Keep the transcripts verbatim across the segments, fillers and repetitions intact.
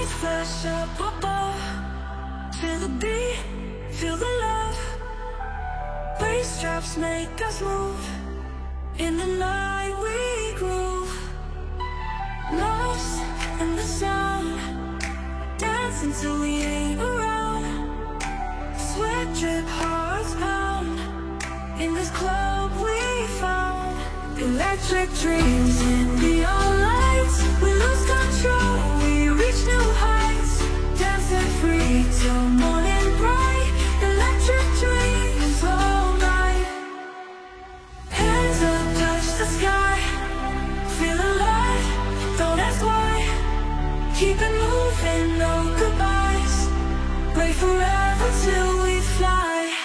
lights flash up above. Feel the beat, feel the love. Bass drops make us move. In the night we groove. Lost in the sound, dancing till we ain't around. Sweat drip, hearts pound. In this club we found electric dreams in neon lights. We lose control, we reach new heights. Dancing free till morning bright. Electric dreams all night. Hands up, touch the sky. Feel alive, don't ask why. Keep it moving, no goodbyes. Play forever till we fly.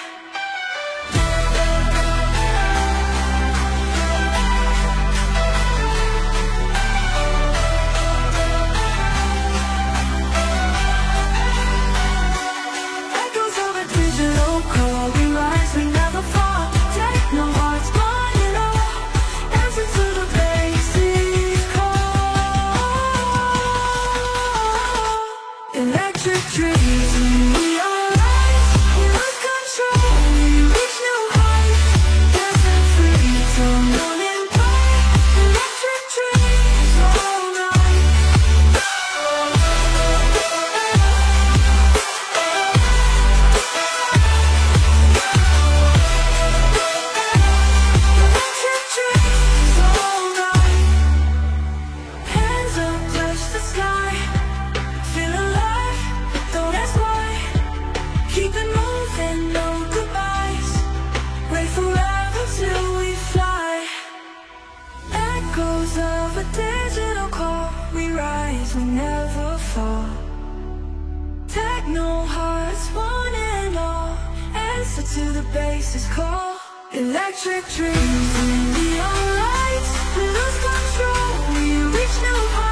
Electric dreams, we are lights. We lose control, we reach new heights. Dancing free till morning bright. Electric dreams all night. Electric dreams all night. Hands up, touch the sky. Feel alive, don't ask why. Keep it moving, no goodbyes. Wait forever till we fly. Echoes of a digital call. We rise, we never fall. Techno hearts, one and all. Answer to the bass's call. Electric dreams in neon lights. We lose control, we reach new heights.